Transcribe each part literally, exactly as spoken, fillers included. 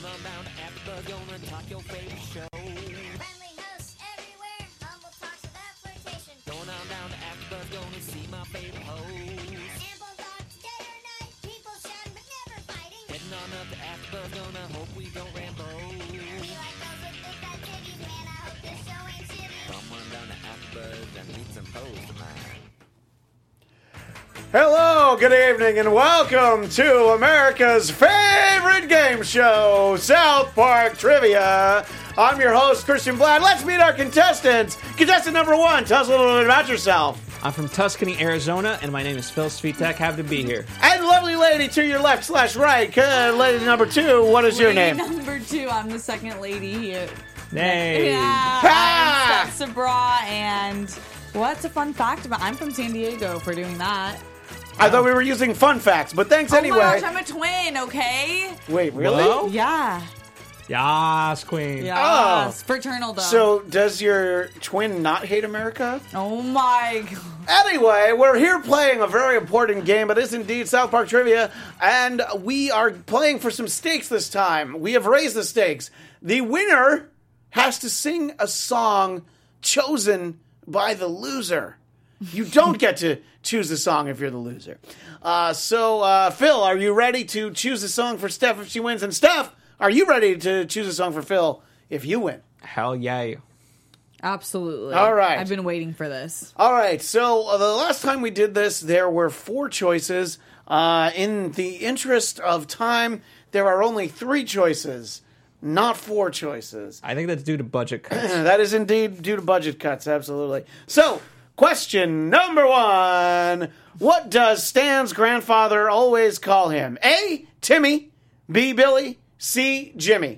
Going on down to AfterBuzz, gonna talk your favorite show. Friendly hosts everywhere, humble talks without flirtation. Going on down to AfterBuzz, gonna see my favorite host. Ample thoughts day or night, people shouting but never fighting. Heading on up to AfterBuzz, gonna hope we don't rambo. We like those with big fat titties, man, I hope this show ain't shitty. Come on down to AfterBuzz and meet some hoes of mine. Hello, good evening, and welcome to America's favorite game show, South Park Trivia. I'm your host, Christian Blatt. Let's meet our contestants. Contestant number one, tell us a little bit about yourself. I'm from Tuscany, Arizona, and my name is Phil Svitek. Happy to be here. And lovely lady to your left slash right, uh, lady number two, what is your Lady name? Number two, I'm the second lady here. Nay. Yeah, Ha! I'm Steph Sabra, and what's a fun fact about? I'm from San Diego for doing that. I thought we were using fun facts, but thanks Oh anyway. my gosh, I'm a twin. Okay. Wait, really? Whoa. Yeah. Yas, queen. Yeah. Oh. Fraternal though. So, does your twin not hate America? Oh my god. Anyway, we're here playing a very important game. It is indeed South Park Trivia, and we are playing for some stakes this time. We have raised the stakes. The winner has to sing a song chosen by the loser. You don't get to choose a song if you're the loser. Uh, so, uh, Phil, are you ready to choose a song for Steph if she wins? And Steph, are you ready to choose a song for Phil if you win? Hell yeah. Absolutely. All right. I've been waiting for this. All right, so uh, the last time we did this, there were four choices. Uh, in the interest of time, there are only three choices, not four choices. I think that's due to budget cuts. That is indeed due to budget cuts, absolutely. So, question number one. What does Stan's grandfather always call him? A, Timmy, B, Billy, C, Jimmy.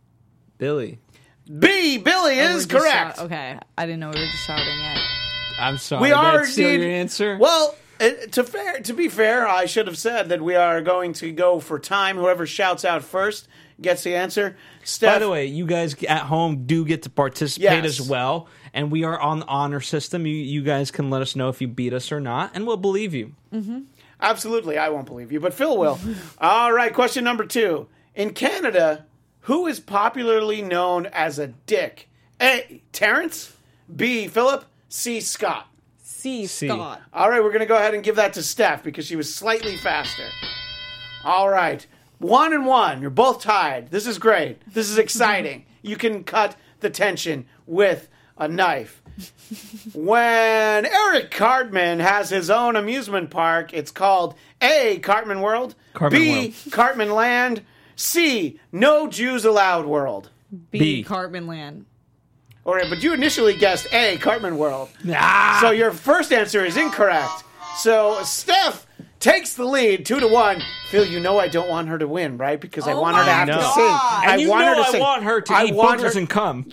Billy. B, Billy Oh, is we're just correct. shout- okay. I didn't know we were just shouting it. I'm sorry. We are That's still indeed. your answer? Well, it, to fair to be fair, I should have said that we are going to go for time. Whoever shouts out first gets the answer. Steph, By the way, you guys at home do get to participate Yes. as well. And we are on the honor system. You, you guys can let us know if you beat us or not, and we'll believe you. absolutely, I won't believe you, but Phil will. All right, question number two. In Canada, who is popularly known as a dick? A, Terrence, B, Philip, C, Scott. C. C. Scott. All right, we're going to go ahead and give that to Steph because she was slightly faster. All right. One and one. You're both tied. This is great. This is exciting. You can cut the tension with a knife. When Eric Cartman has his own amusement park, it's called A, Cartman World, Cartman B, World. Cartman Land, C, No Jews Allowed World. B. B. Cartman Land. All right, but you initially guessed A, Cartman World. Ah! So your first answer is incorrect. So Steph takes the lead, two to one. Phil, you know I don't want her to win, right? Because I Oh want her to my have to God. sing. And I you want know her to I sing. want her to I eat want boogers her- and cum.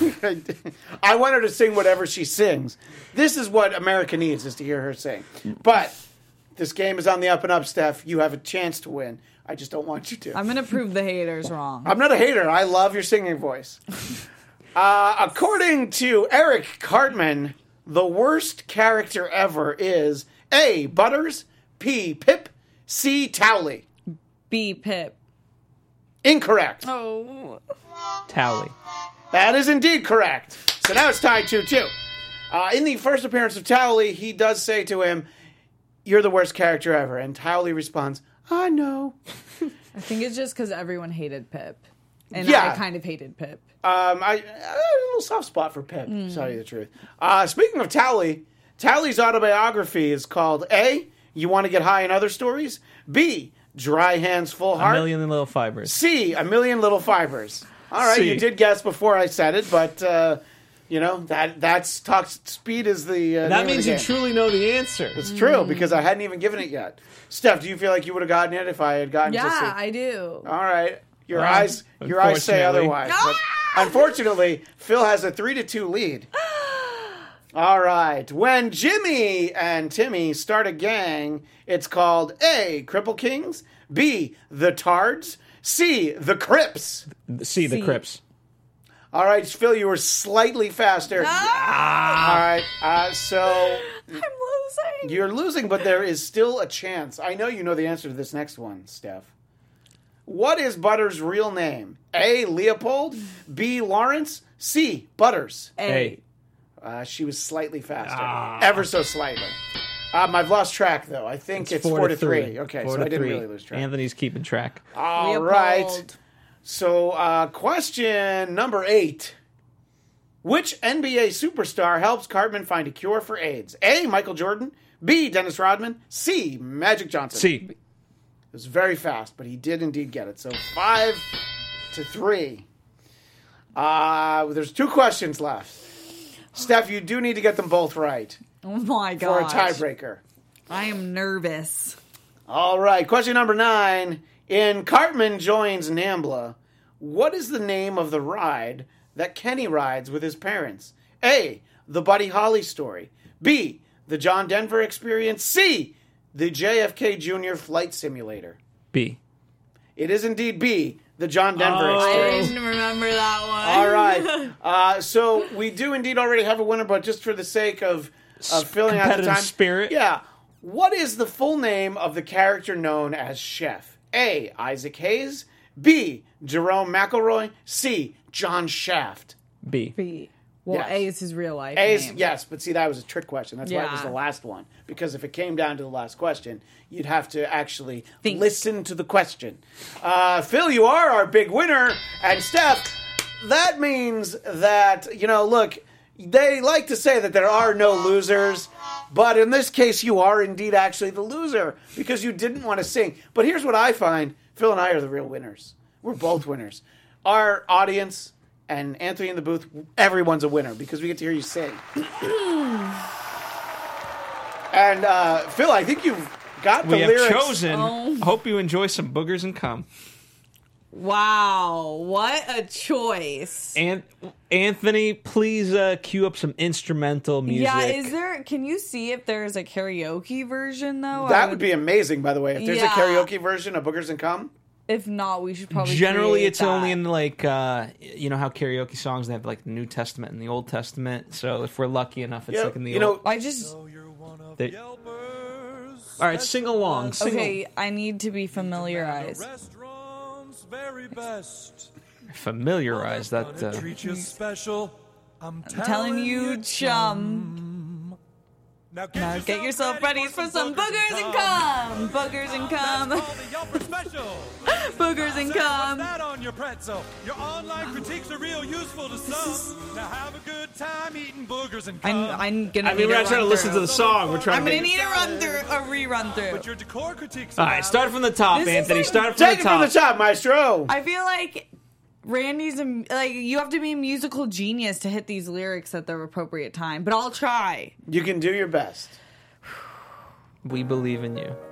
I want her to sing whatever she sings. This is what America needs, is to hear her sing. But this game is on the up and up, Steph. You have a chance to win. I just don't want you to. I'm gonna prove the haters wrong. I'm not a hater. I love your singing voice. Uh, according to Eric Cartman, the worst character ever is A, Butters, P, Pip, C, Towley. B. Pip. Incorrect. Oh. Tally. That is indeed correct. So now it's tied two two. Uh, in the first appearance of Towley, he does say to him, "You're the worst character ever." And Towley responds, "I know." I think it's just because everyone hated Pip. And Yeah. I kind of hated Pip. Um, I, I have a little soft spot for Pip, to tell you the truth. Uh, speaking of Towley, Towley's autobiography is called A, You Want to Get High in Other Stories? B, Dry Hands, Full A Heart? million little fibers. C, A Million Little Fibers. All right, C. you did guess before I said it, but, uh, you know, that that's talk speed is the uh, That name means of you the game. truly know the answer. It's true, because I hadn't even given it yet. Steph, do you feel like you would have gotten it if I had gotten to C? Yeah, I do. All right. Your Well, eyes your eyes say unfortunately. otherwise. But unfortunately, Phil has a three to two lead. All right. When Jimmy and Timmy start a gang, it's called A, Cripple Kings, B, the Tards, C, the Crips. See the C. Crips. All right, Phil, you were slightly faster. Ah. All right. Uh, so I'm losing. you're losing, but there is still a chance. I know you know the answer to this next one, Steph. What is Butters' real name? A. Leopold. B. Lawrence. C. Butters. Hey. Uh, she was slightly faster. Ah. Ever so slightly. Um, I've lost track, though. I think it's, four, to three. Okay, Four so to I didn't three. really lose track. Anthony's keeping track. All Leopold. right. So, uh, question number eight. Which N B A superstar helps Cartman find a cure for AIDS? A. Michael Jordan. B. Dennis Rodman. C. Magic Johnson. C. It was very fast, but he did indeed get it. So five to three. Uh, there's two questions left. Steph, you do need to get them both right Oh my for god. a tiebreaker. I am nervous. All right, question number nine. In Cartman Joins Nambla, what is the name of the ride that Kenny rides with his parents? A. The Buddy Holly Story. B. The John Denver Experience. C. The J F K Junior Flight Simulator. B. It is indeed B. The John Denver Oh. I Experience. didn't remember that one. All right. Uh, so we do indeed already have a winner, but just for the sake of, of filling out the Competitive time. spirit. Yeah. What is the full name of the character known as Chef? A. Isaac Hayes. B. Jerome McElroy. C. John Shaft. B. B. Well, Yes. A is his real life A is, name. yes, but see, that was a trick question. That's why it was Yeah. the last one. Because if it came down to the last question, you'd have to actually Think. listen to the question. Uh, Phil, you are our big winner. And Steph, that means that, you know, look, they like to say that there are no losers. But in this case, you are indeed actually the loser because you didn't want to sing. But here's what I find. Phil and I are the real winners. We're both winners. Our audience and Anthony in the booth, everyone's a winner because we get to hear you sing. And uh, Phil, I think you've got the We have lyrics. chosen. Oh. Hope you enjoy some boogers and cum. Wow, what a choice. And Anthony, please uh, cue up some instrumental music. Yeah, is there, can you see if there's a karaoke version though? That I would be amazing, by the way. If there's Yeah. a karaoke version of Boogers and Cum. If not, we should probably Generally, create it's that. only in like uh, you know how karaoke songs they have like the New Testament and the Old Testament. So if we're lucky enough, it's Yeah, like in the you know, old. I just They- All right, sing along. Sing okay. I need to be familiarized. Restaurant's very best. al- familiarize that. Gonna Uh, treat you special. I'm I'm telling you, chum. Now get, Now get yourself ready for some boogers and cum. Boogers and cum. That's called the Yelper Special. Boogers and Say, what's cum. that on your pretzel? Your online critiques are real useful to some. Now have a good time eating boogers and cum. I'm, I'm gonna. I mean, need we're a not trying to run listen to through. the song. We're trying I'm to. gonna Make... need a run through, a rerun through. But your decor critiques. All right, start from the top, This is Anthony. like- Start from take the it from top. the top, Maestro. I feel like Randy's a, like you have to be a musical genius to hit these lyrics at the appropriate time. But I'll try. You can do your best. We believe in you.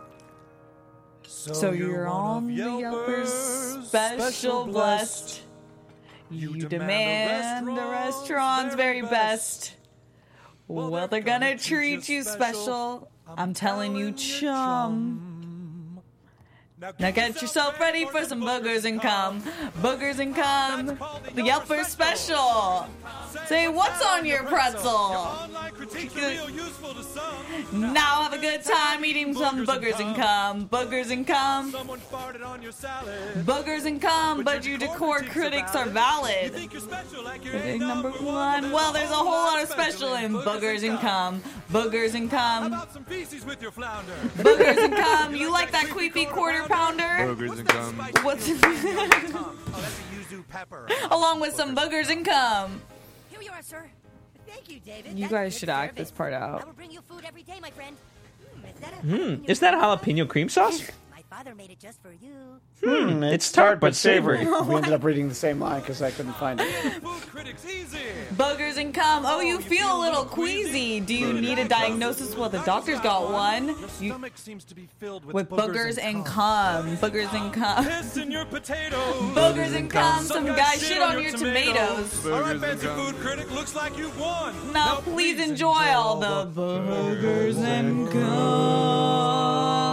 So you're on the Yelpers special blessed. You demand the restaurant's very best. Well, they're gonna treat you special. I'm telling you, chum. Now get yourself ready for some boogers and cum. Boogers and cum. The Yelpers special. Say, what's on your pretzel? Online critiques are real useful to some. Now have a good time eating some boogers and cum. Boogers and cum. Someone farted on your salad. Boogers and cum, but you decor critics are valid. Think you're special like you're Big a number one. Well, there's a whole lot of special in boogers and cum. Boogers and How cum. about some feces with your flounder? Boogers and cum. You like that queepy quarter pounder? Boogers and cum. What's Oh, that's a yuzu pepper. along with some boogers and cum? Here you are, sir. Thank you, David. You That's guys good should act service. this part I out. will bring you food every day, my friend. Hmm, is that a Hmm, is that a jalapeno cream sauce? My father made it just for you. Hmm, It's tart but savory. We ended up reading the same line because I couldn't find it. Food critics easy. Boogers and cum. Oh, you feel a little queasy. Do you need a diagnosis? Well, the doctor's got one. Your You, stomach seems to be filled with, with boogers and cum. Boogers and cum. Piss in your potatoes. Boogers and cum. Some guy shit on your tomatoes. All right, fancy food critic, looks like you've won. Now please enjoy all the boogers and cum.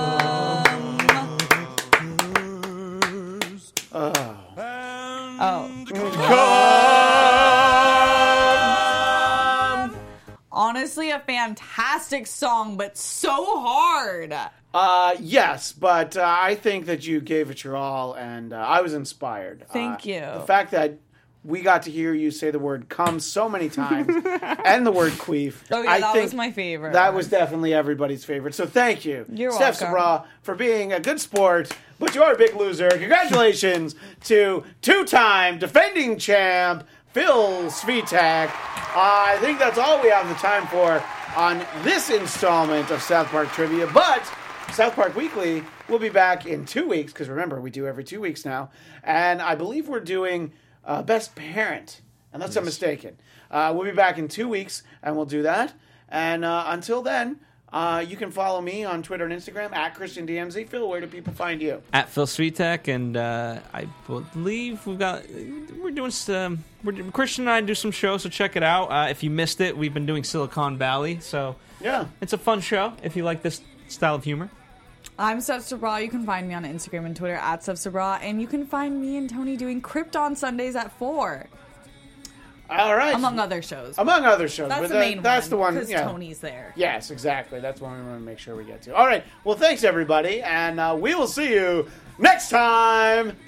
Oh. Honestly, a fantastic song, but so hard. Uh, yes, but uh, I think that you gave it your all, and uh, I was inspired. Thank Uh, you. The fact that we got to hear you say the word "cum" so many times, and the word "queef." Oh, yeah, I that think was my favorite. That was definitely everybody's favorite. So thank you, You're Steph welcome. Sabra, for being a good sport, but you're a big loser. Congratulations to two-time defending champ Phil Svitek. Uh, I think that's all we have the time for on this installment of South Park Trivia, but South Park Weekly will be back in two weeks, because remember, we do every two weeks now, and I believe we're doing uh, Best Parent, unless I'm mistaken. Uh, we'll be back in two weeks, and we'll do that, and uh, until then, uh, you can follow me on Twitter and Instagram, at Christian D M Z. Phil, where do people find you? At Phil Svitek, and uh, I believe we've got we're doing some we're, Christian and I do some shows, so check it out. Uh, if you missed it, we've been doing Silicon Valley, so Yeah. it's a fun show if you like this style of humor. I'm Steph Sabra. You can find me on Instagram and Twitter at Steph Sabra, and you can find me and Tony doing Krypton Sundays at four, All right. among other shows. Among other shows. That's but the that- main That's one, the one. because Yeah. Tony's there. Yes, exactly. That's what we want to make sure we get to. All right. Well, thanks, everybody, and uh, we will see you next time.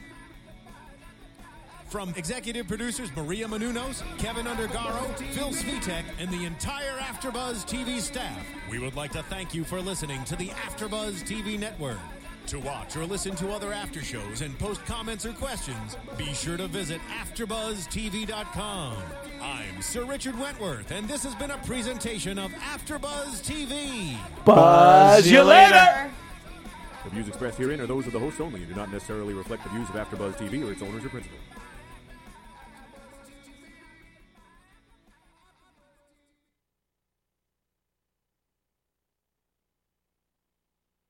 From executive producers Maria Menounos, Kevin Undergaro, Phil Svitek, and the entire AfterBuzz T V staff, we would like to thank you for listening to the AfterBuzz T V network. To watch or listen to other after shows and post comments or questions, be sure to visit after buzz T V dot com. I'm Sir Richard Wentworth, and this has been a presentation of AfterBuzz T V. Buzz you later. The views expressed herein are those of the hosts only and do not necessarily reflect the views of AfterBuzz T V or its owners or principals.